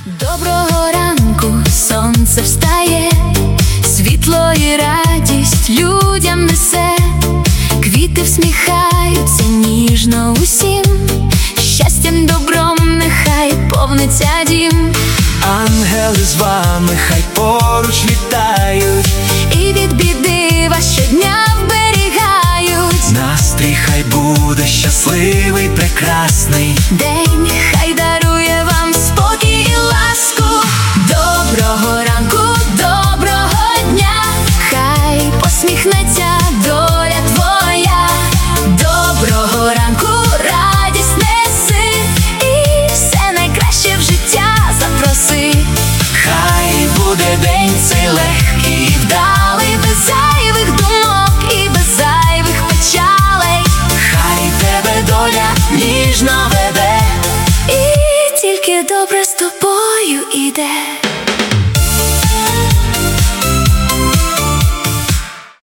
Доброго ранку, сонце встає, світло і радість людям несе, квіти всміхаються ніжно усім, щастям, добром нехай повниться дім. Ангели з вами хай поруч літають, І від біди вас щодня вберігають. настрій хай буде щасливий, прекрасний, День хай дарує вам спокій і ласку. Доброго ранку, доброго дня, хай посміхнеться доля твоя. Доброго ранку, радість неси, і все найкраще в життя запроси. хай буде день цей легкий, Вдалий, без зайвих думок і без зайвих печалей. хай тебе доля ніжно веде, І тільки добре з тобою іде.